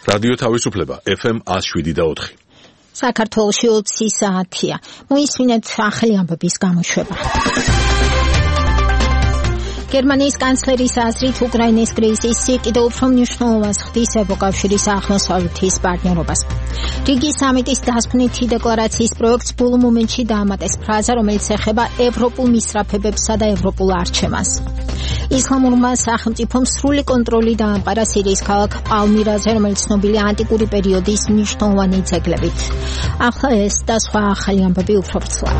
რადიო თავისუფლება FM 107.4. საქართველოში 20 საათია. მოისმინეთ ახალი ამბების გამოშვება. გერმანიის კანცლერის აზრით უკრაინის კრიზისი კიდევ უფრო მნიშვნელოვანს ხდის ევროკავშირის აღმოსავლეთის პარტნიორობას. რიგის სამიტის დასკვნითი დეკლარაციის პროექტს ბოლო მომენტში დაამატეს ფრაზა, რომელიც ეხება ევროპულ მისწრაფებებსა და ევროპულ არჩევანს. ისლამურმა სახელმწიფომ სრული კონტროლი დაამყარა სირიის ქალაქ პალმირაზე, რომელიც ცნობილია ანტიკური პერიოდის მნიშვნელოვანი ძეგლებით. ახლა ეს და სხვა ახალი ამბები უფრო ვრცლად.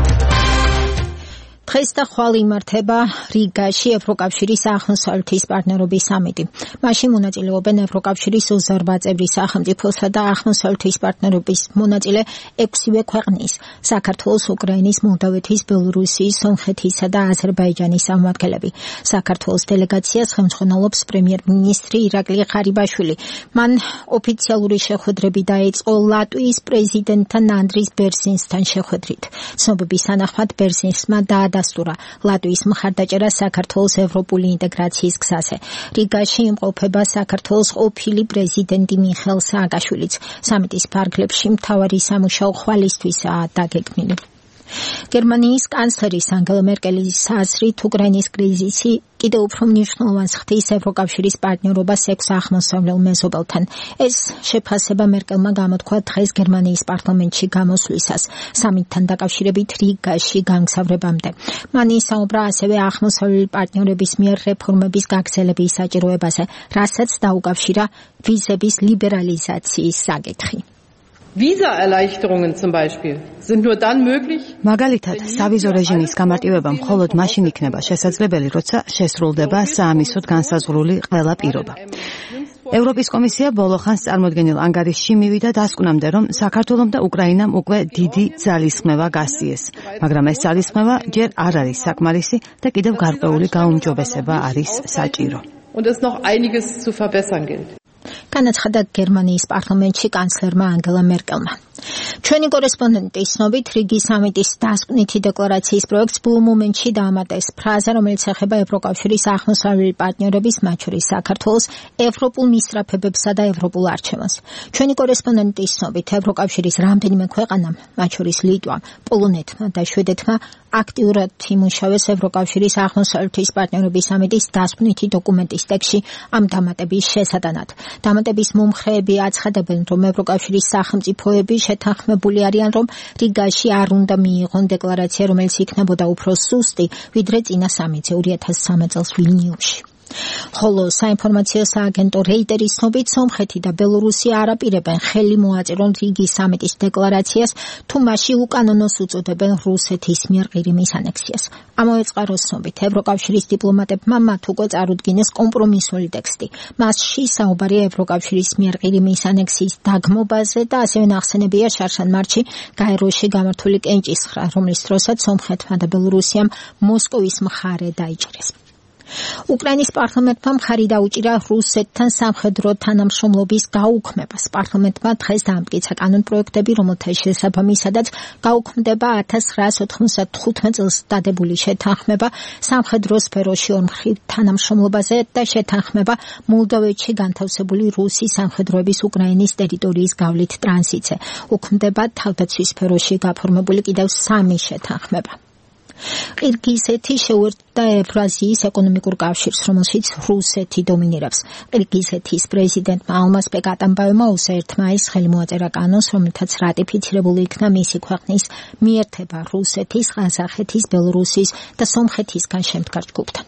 დღეს და ხვალ იმართება რიგაში ევროკავშირის აღმოსავლეთის პარტნიორობის სამიტი. მაშინ მონაწილეობენ ევროკავშირის 28 წევრი სახელმწიფოსა და აღმოსავლეთის პარტნიორობის მონაწილე 6-ვე ქვეყნის: საქართველოს, უკრაინის, მოლდოვეთის, ბელორუსიის, სომხეთისა და აზერბაიჯანის წარმომადგენლები. საქართველოს დელეგაციას ხელმძღვანელობს პრემიერ-მინისტრი ირაკლი ღარიბაშვილი. მან ოფიციალური შეხვედრები დაიწყო ლატვიის პრეზიდენტთან ანდრის ბერსინსთან შეხვედრით. ცნობების თანახმად ბერსინსმა დასტურა ლატვიის მხარდაჭერა საქართველოს ევროპული ინტეგრაციის გზაზე. რიგაში იმყოფება საქართველოს ყოფილი პრეზიდენტი მიხეილ სააკაშვილიც. სამიტის ფარგლებში მთავარი სამუშაო ხვალისთვისაა დაგეგმილი. გერმანიის კანცლერის ანგელა მერკელის აზრით უკრაინის კრიზისი კიდევ უფრო მნიშვნელოვანს ხდის ევროკავშირის პარტნიორობას 6 აღმოსავლელ მეზობელთან. ეს შეფასება მერკელმა გამოთქვა დღეს გერმანიის პარლამენტში გამოსვლისას სამიტთან დაკავშირებით რიგაში გამგზავრებამდე. მან ისაუბრა ასევე აღმოსავლელი პარტნიორების მიერ რეფორმების გაგრძელების საჭიროებაზე, რასაც დაუკავშირა ვიზების ლიბერალიზაციის საკითხი. Visa-Erleichterungen zum Beispiel sind nur dann möglich. მაგალითად, სავიზო რეჟიმის გამარტივება მხოლოდ მაშინ იქნება შესაძლებელი, როცა შესრულდება საამისოდ განსაზღვრული ყველა პირობა. ევროპის კომისია ბოლო ხანს წარმოდგენილ ანგარიშში მივიდა დასკვნამდე, რომ საქართველომ და უკრაინამ უკვე დიდი ძალისხმევა გასწიეს, მაგრამ ეს ძალისხმევა ჯერ არ არის საკმარისი და კიდევ გარკვეული გაუმჯობესება არის საჭირო. Und es noch einiges zu verbessern gilt. განაცხადა გერმანიის პარლამენტში კანცლერმა ანგელა მერკელმა. ჩვენი კორესპონდენტის ცნობით რიგის სამიტის დასკვნითი დეკლარაციის პროექტს ბოლო მომენტში დაამატეს ფრაზა, რომელიც ეხება ევროკავშირის აღმოსავლელი პარტნიორების, მათ შორის საქართველოს ევროპულ მისწრაფებებსა და ევროპულ არჩევანს. ჩვენი კორესპონდენტის ცნობით ევროკავშირის რამდენიმე ქვეყანამ, მათ შორის ლიტვამ, პოლონეთმა და შვედეთმა აქტიურად იმუშავეს ევროკავშირის აღმოსავლეთის პარტნიორობის სამიტის დასკვნითი დოკუმენტის ტექსტში ამ დამატების შესატანად. დამატების მომხრეები აცხადებენ, რომ ევროკავშირის სახელმწიფოები შეთანხმებული არიან, რომ რიგაში არ უნდა მიიღონ დეკლარაცია, რომელიც იქნებოდა უფრო სუსტი, ვიდრე წინა სამიტზე 2013 წელს ვილნიუსში. ხოლო საინფორმაციო სააგენტო რეიტერის ცნობით სომხეთი და ბელორუსია არ აპირებენ ხელი მოაწერონ რიგის სამიტის დეკლარაციას, თუ მასში უკანონოს უწოდებენ რუსეთის მიერ ყირიმის ანექსიას. ამავე წყაროს ცნობით ევროკავშირის დიპლომატებმა მათ უკვე წარუდგინეს კომპრომისული ტექსტი. მასში საუბარია ევროკავშირის მიერ ყირიმის ანექსიის დაგმობაზე და ასევე ნახსენებია შარშან მარტში გაეროში გამართული კენჭისხრა, რომლის დროსაც სომხეთმა და ბელორუსიამ მოსკოვის მხარე დაიჭრეს. უკრაინის პარლამენტმა მხარი დაუჭირა რუსეთთან სამხედრო თანამშრომლობის გაუქმებას. პარლამენტმა დღეს დაამტკიცა კანონპროექტები, რომელთა შესაბამისადაც გაუქმდება 1995 წელს დადებული შეთანხმება სამხედრო სფეროში ორმხრივ თანამშრომლობაზე და შეთანხმება მოლდოვეთში განთავსებული რუსი სამხედროების უკრაინის ტერიტორიის გავლით ტრანზიტზე. უქმდება თავდაცვის სფეროში გაფორმებული კიდევ 3 შეთანხმება. ყირგიზეთი შეუერთდა ევრაზიის ეკონომიკურ კავშირს, რომელშიც რუსეთი დომინირებს. ყირგიზეთის პრეზიდენტმა ალმაზბეკ ატამბაევმა 21 მაისს ხელი მოაწერა კანონს, რომელთაც რატიფიცირებული იქნა მისი ქვეყნის მიერთება რუსეთის, ყაზახეთის, ბელორუსის და სომხეთისგან შემდგარ ჯგუფთან.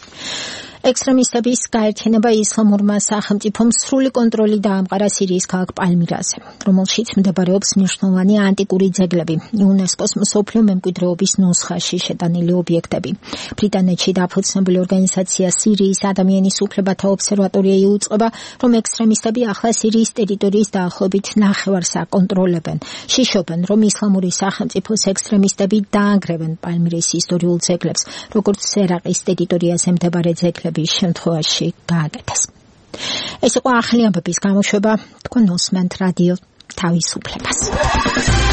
ექსტრემისტების გაერთიანება ისლამურმა სახელმწიფომ სრული კონტროლი დაამყარა სირიის ქალაქ პალმირაზე, რომელშიც მდებარეობს მნიშვნელოვანი ანტიკური ძეგლები, იუნესკოს მსოფლიო მემკვიდრეობის ნუსხაში შეტანილი ობიექტები. ბრიტანეთში დაფუძნებული ორგანიზაცია სირიის ადამიანის უფლებათა ობსერვატორია იუწყება, რომ ექსტრემისტები ახლა სირიის ტერიტორიის დაახლოებით ნახევარს აკონტროლებენ. შიშობენ, რომ ისლამური სახელმწიფოს ექსტრემისტები დაანგრევენ პალმირის ისტორიულ ძეგლებს, როგორც ერაყის ტერიტორიაზე მდებარე ძეგლები შემთხვევაში გააკეთეს. ეს იყო ახალი ამბების გამოშვება, თქვენ უსმენთ რადიო თავისუფლებას.